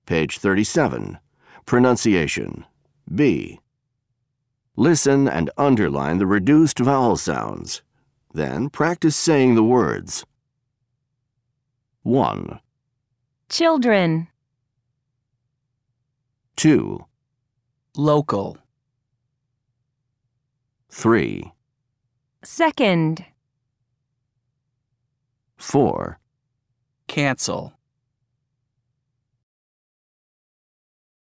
Page 37. Pronunciation. B. Listen and underline the reduced vowel sounds. Then practice saying the words. 1, Children. 2, Local. 3, Second. 4, Cancel.